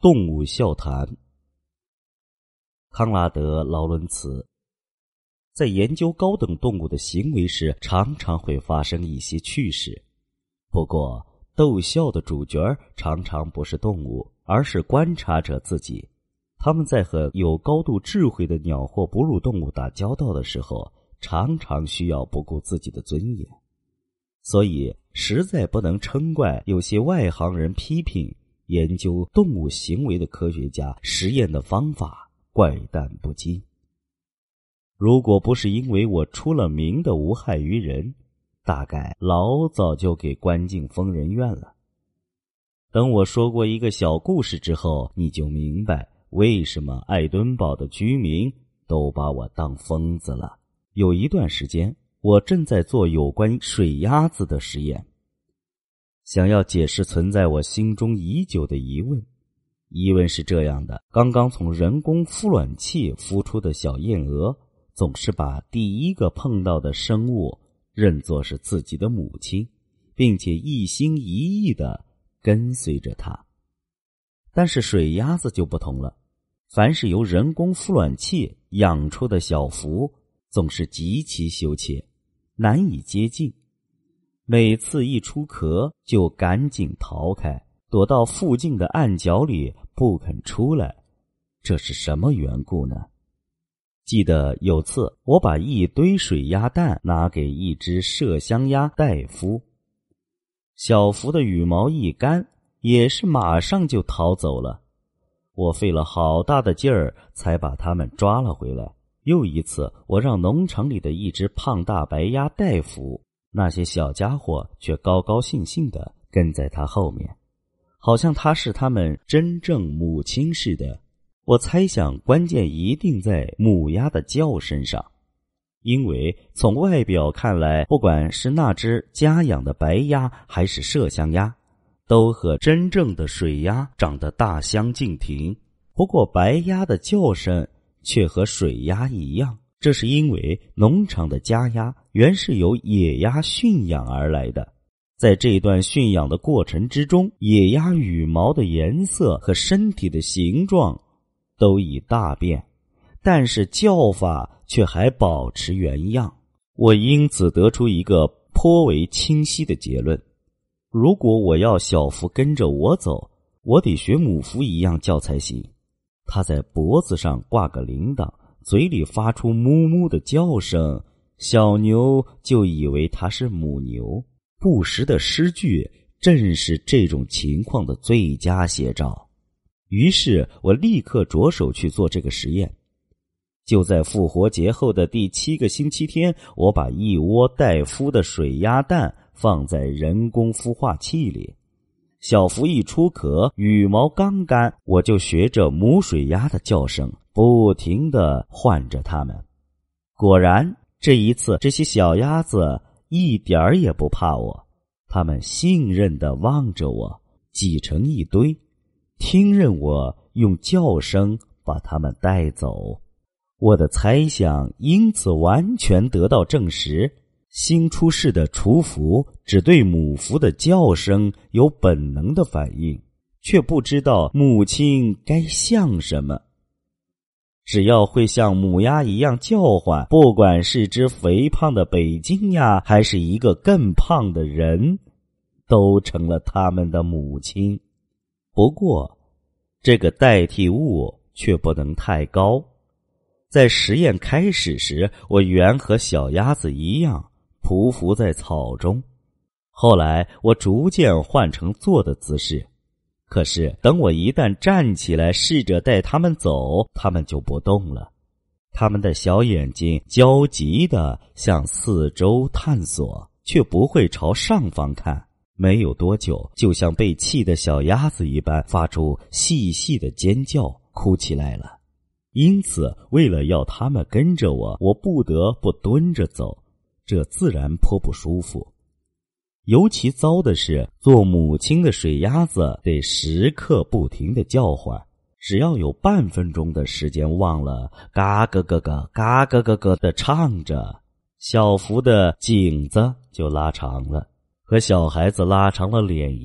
动物笑谈。康拉德·劳伦茨在研究高等动物的行为时，常常会发生一些趣事。不过，逗笑的主角常常不是动物，而是观察者自己。他们在和有高度智慧的鸟或哺乳动物打交道的时候，常常需要不顾自己的尊严。所以，实在不能称怪有些外行人批评研究动物行为的科学家实验的方法怪诞不经。如果不是因为我出了名的无害于人，大概老早就给关进疯人院了。等我说过一个小故事之后，你就明白为什么爱敦堡的居民都把我当疯子了。有一段时间，我正在做有关水鸭子的实验，想要解释存在我心中已久的疑问。疑问是这样的：刚刚从人工孵卵器孵出的小燕鹅，总是把第一个碰到的生物认作是自己的母亲，并且一心一意地跟随着它。但是水鸭子就不同了，凡是由人工孵卵器养出的小凫，总是极其羞怯，难以接近。每次一出壳就赶紧逃开，躲到附近的暗角里不肯出来。这是什么缘故呢？记得有次我把一堆水鸭蛋拿给一只麝香鸭代孵，小凫的羽毛一干，也是马上就逃走了。我费了好大的劲儿才把它们抓了回来。又一次，我让农场里的一只胖大白鸭代孵，那些小家伙却高高兴兴地跟在他后面，好像他是他们真正母亲似的。我猜想关键一定在母鸭的叫身上，因为从外表看来，不管是那只家养的白鸭还是麝香鸭，都和真正的水鸭长得大相径庭。不过白鸭的叫声却和水鸭一样，这是因为农场的家鸭原是由野鸭驯养而来的。在这段驯养的过程之中，野鸭羽毛的颜色和身体的形状都已大变，但是叫法却还保持原样。我因此得出一个颇为清晰的结论：如果我要小凫跟着我走，我得学母凫一样叫才行。它在脖子上挂个铃铛，嘴里发出哞哞的叫声，小牛就以为它是母牛。不时的诗句正是这种情况的最佳写照。于是我立刻着手去做这个实验。就在复活节后的第7个星期天，我把一窝待孵的水鸭蛋放在人工孵化器里。小凫一出壳，羽毛刚干，我就学着母水鸭的叫声，不停地唤着它们。果然，这一次这些小鸭子一点儿也不怕我，它们信任地望着我，挤成一堆，听任我用叫声把它们带走。我的猜想因此完全得到证实。新出世的雏凫只对母凫的叫声有本能的反应，却不知道母亲该像什么。只要会像母鸭一样叫唤，不管是只肥胖的北京鸭还是一个更胖的人，都成了他们的母亲。不过这个代替物却不能太高。在实验开始时，我原和小鸭子一样匍匐在草中，后来我逐渐换成坐的姿势。可是等我一旦站起来试着带它们走，它们就不动了。它们的小眼睛焦急地向四周探索，却不会朝上方看。没有多久，就像被气的小鸭子一般，发出细细的尖叫，哭起来了。因此为了要它们跟着我，我不得不蹲着走，这自然颇不舒服。尤其糟的是，做母亲的水鸭子得时刻不停地叫唤，只要有半分钟的时间忘了，嘎咯咯咯，嘎咯咯咯地唱着，小凫的颈子就拉长了，和小孩子拉长了脸一样。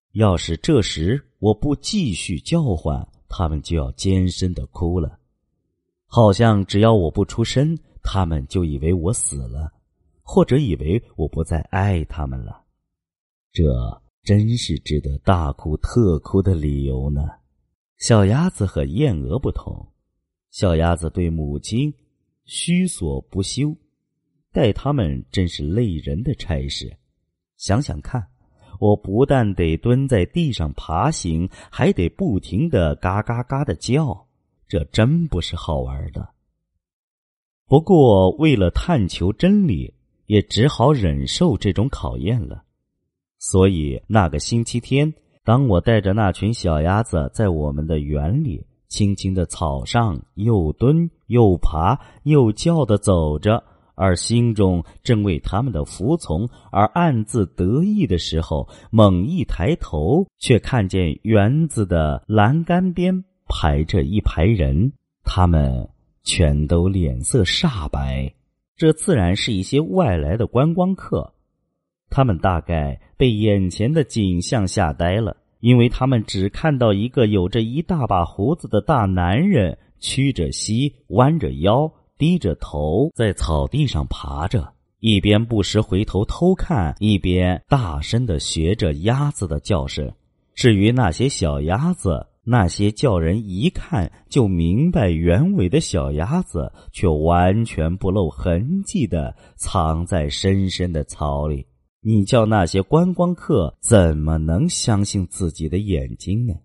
要是这时我不继续叫唤，他们就要尖声地哭了，好像只要我不出声，他们就以为我死了，或者以为我不再爱他们了。这真是值得大哭特哭的理由呢。小鸭子和燕鹅不同，小鸭子对母亲虚所不休，待他们真是累人的差事。想想看，我不但得蹲在地上爬行，还得不停地嘎嘎嘎地叫，这真不是好玩的。不过为了探求真理，也只好忍受这种考验了。所以那个星期天，当我带着那群小鸭子在我们的园里轻轻的草上又蹲又爬又叫地走着，而心中正为他们的服从而暗自得意的时候，猛一抬头，却看见园子的栏杆边排着一排人，他们全都脸色煞白，这自然是一些外来的观光客。他们大概被眼前的景象吓呆了，因为他们只看到一个有着一大把胡子的大男人屈着膝，弯着腰，低着头，在草地上爬着，一边不时回头偷看，一边大声地学着鸭子的叫声。至于那些小鸭子，那些叫人一看就明白原委的小鸭子，却完全不露痕迹地藏在深深的草里。你叫那些观光客怎么能相信自己的眼睛呢？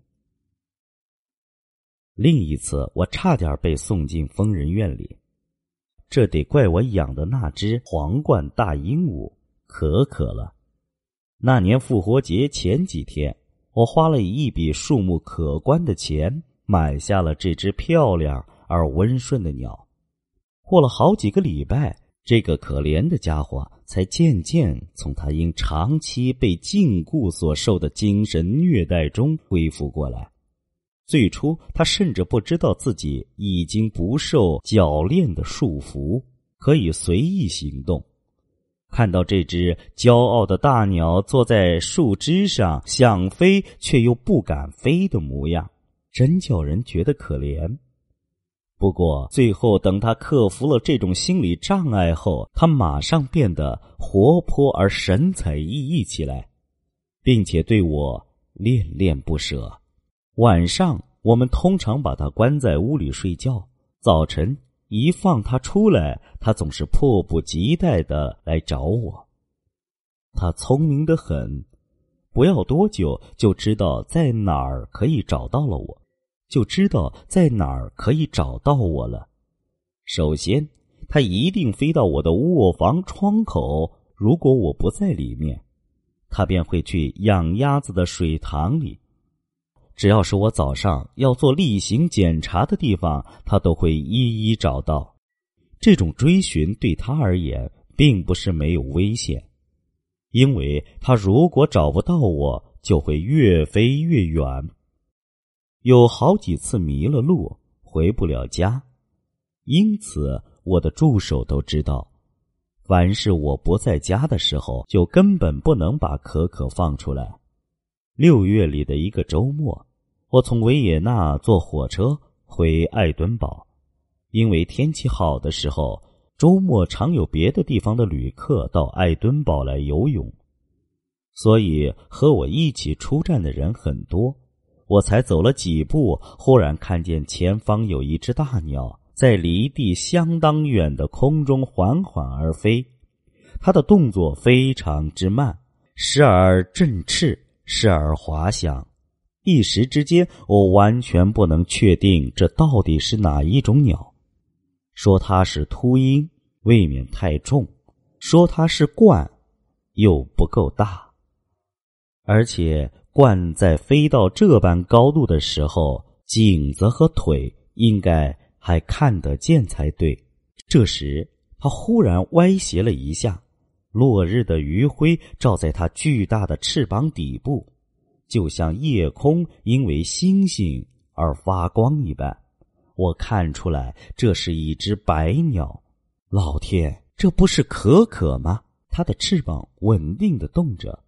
另一次，我差点被送进疯人院里，这得怪我养的那只皇冠大鹦鹉可可了。那年复活节前几天，我花了一笔数目可观的钱买下了这只漂亮而温顺的鸟。过了好几个礼拜，这个可怜的家伙才渐渐从他因长期被禁锢所受的精神虐待中恢复过来。最初他甚至不知道自己已经不受铰链的束缚，可以随意行动。看到这只骄傲的大鸟坐在树枝上想飞却又不敢飞的模样，真叫人觉得可怜。不过最后等他克服了这种心理障碍后，他马上变得活泼而神采奕奕起来，并且对我恋恋不舍。晚上我们通常把他关在屋里睡觉，早晨一放他出来，他总是迫不及待地来找我。他聪明得很，不要多久就知道在哪儿可以找到了了。首先，他一定飞到我的卧房窗口，如果我不在里面，他便会去养鸭子的水塘里。只要是我早上要做例行检查的地方，他都会一一找到。这种追寻对他而言并不是没有危险，因为他如果找不到我，就会越飞越远。有好几次迷了路，回不了家，因此我的助手都知道，凡是我不在家的时候，就根本不能把可可放出来。6月里的一个周末，我从维也纳坐火车回爱敦堡，因为天气好的时候，周末常有别的地方的旅客到爱敦堡来游泳，所以和我一起出站的人很多。我才走了几步，忽然看见前方有一只大鸟在离地相当远的空中缓缓而飞，它的动作非常之慢，时而振翅，时而滑翔。一时之间，我完全不能确定这到底是哪一种鸟。说它是秃鹰，未免太重；说它是鹳，又不够大。而且鹳在飞到这般高度的时候，颈子和腿应该还看得见才对。这时它忽然歪斜了一下，落日的余晖照在它巨大的翅膀底部，就像夜空因为星星而发光一般。我看出来这是一只白鸟。老天，这不是可可吗？它的翅膀稳定地动着，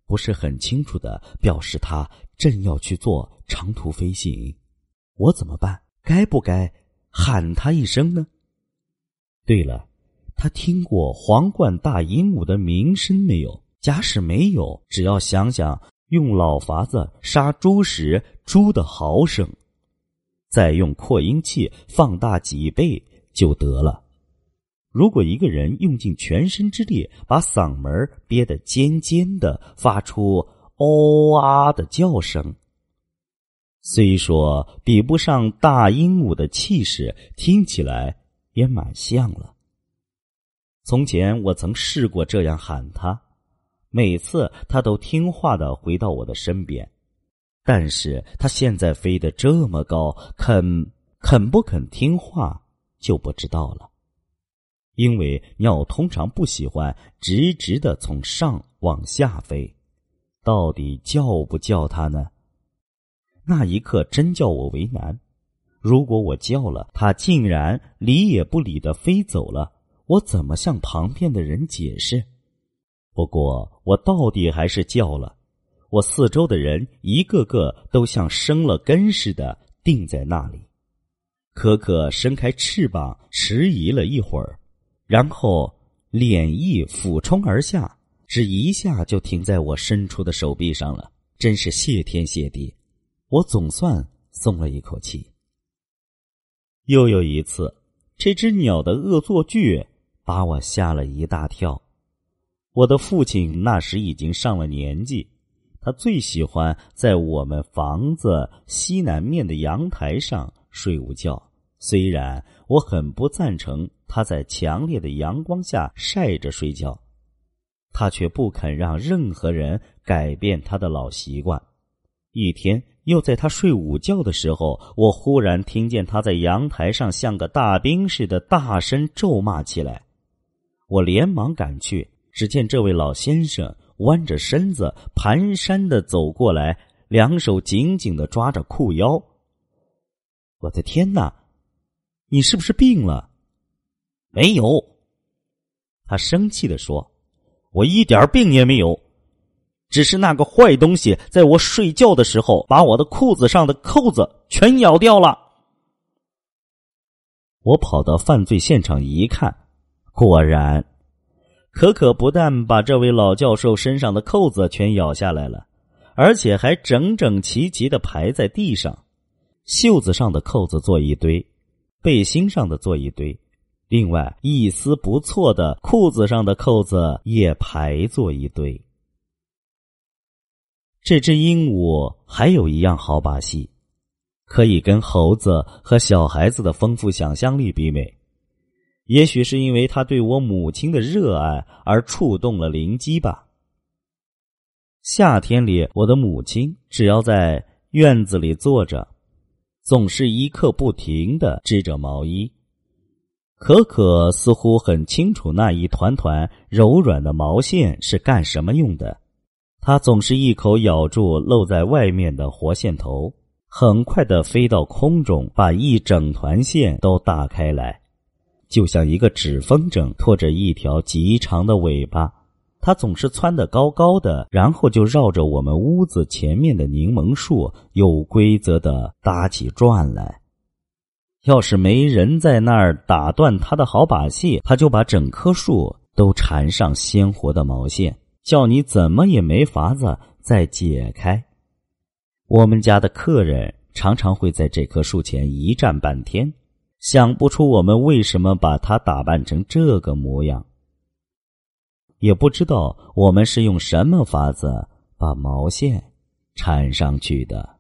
不是很清楚地表示他正要去做长途飞行。我怎么办？该不该喊他一声呢？对了，他听过皇冠大鹦鹉的鸣声没有？假使没有，只要想想用老法子杀猪时猪的嚎声，再用扩音器放大几倍就得了。如果一个人用尽全身之力把嗓门憋得尖尖的，发出哦啊的叫声，虽说比不上大鹦鹉的气势，听起来也蛮像了。从前我曾试过这样喊他，每次他都听话地回到我的身边，但是他现在飞得这么高，肯不肯听话就不知道了。因为鸟通常不喜欢直直地从上往下飞，到底叫不叫它呢？那一刻真叫我为难。如果我叫了，它竟然理也不理地飞走了，我怎么向旁边的人解释？不过我到底还是叫了，我四周的人一个个都像生了根似的定在那里。可可伸开翅膀迟疑了一会儿，然后脸翼俯冲而下，只一下就停在我伸出的手臂上了，真是谢天谢地，我总算松了一口气。又有一次，这只鸟的恶作剧把我吓了一大跳。我的父亲那时已经上了年纪，他最喜欢在我们房子西南面的阳台上睡午觉，虽然我很不赞成他在强烈的阳光下晒着睡觉，他却不肯让任何人改变他的老习惯。一天，又在他睡午觉的时候，我忽然听见他在阳台上像个大兵似的大声咒骂起来。我连忙赶去，只见这位老先生弯着身子蹒跚地走过来，两手紧紧地抓着裤腰。我的天哪，你是不是病了？没有，他生气地说，我一点病也没有，只是那个坏东西在我睡觉的时候把我的裤子上的扣子全咬掉了。我跑到犯罪现场一看，果然可可不但把这位老教授身上的扣子全咬下来了，而且还整整齐齐地排在地上，袖子上的扣子做一堆，背心上的做一堆，另外一丝不错的裤子上的扣子也排作一堆。这只鹦鹉还有一样好把戏，可以跟猴子和小孩子的丰富想象力媲美。也许是因为他对我母亲的热爱而触动了灵机吧。夏天里，我的母亲只要在院子里坐着，总是一刻不停地织着毛衣。可可似乎很清楚那一团团柔软的毛线是干什么用的，她总是一口咬住露在外面的活线头，很快地飞到空中，把一整团线都打开来，就像一个纸风筝拖着一条极长的尾巴。它总是蹿得高高的，然后就绕着我们屋子前面的柠檬树有规则地打起转来。要是没人在那儿打断它的好把戏，它就把整棵树都缠上鲜活的毛线，叫你怎么也没法子再解开。我们家的客人常常会在这棵树前一站半天，想不出我们为什么把它打扮成这个模样，也不知道我们是用什么法子把毛线缠上去的。